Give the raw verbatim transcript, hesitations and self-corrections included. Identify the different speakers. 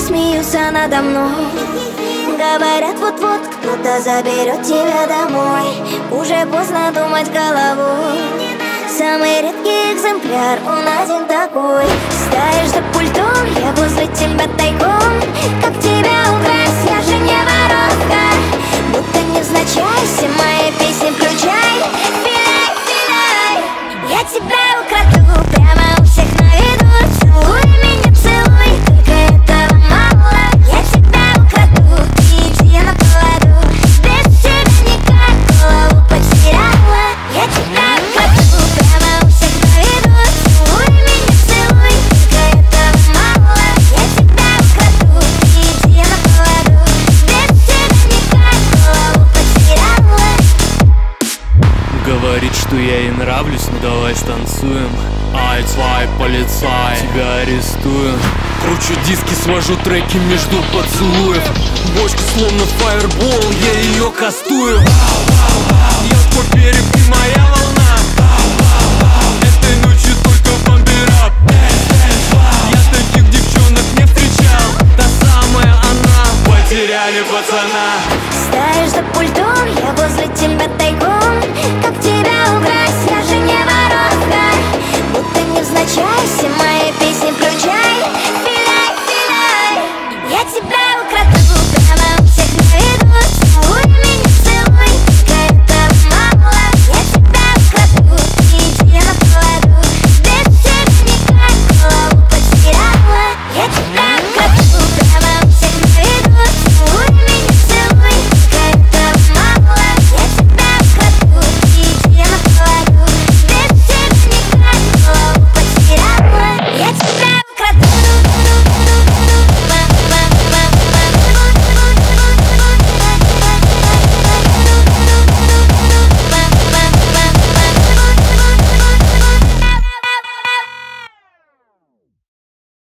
Speaker 1: смеются надо мной. Говорят, вот-вот кто-то заберет тебя домой. Уже поздно думать головой. Самый редкий экземпляр, он один такой. Стоишь за пультом, я возле тебя тайком. Как тебя украсть, я же не воровка. Будто невзначай, все мои песни включай. Филяй, филяй, я тебя украду прямо у всех на виду. Целуй меня, целуй, только этого мало. Я тебя украду, ты иди на поводу. Без тебя никак, голову потеряла. Я тебя украду прямо у всех на виду. Целуй меня, целуй, только этого мало. Я тебя украду, ты иди на поводу. Без тебя никак, голову потеряла.
Speaker 2: Говорит, что я ей нравлюсь, ну давай станцуем. Ай, твой полицай, тебя арестую. Кручу диски, свожу треки между поцелуев. Бочка словно фаербол, я ее кастую. Я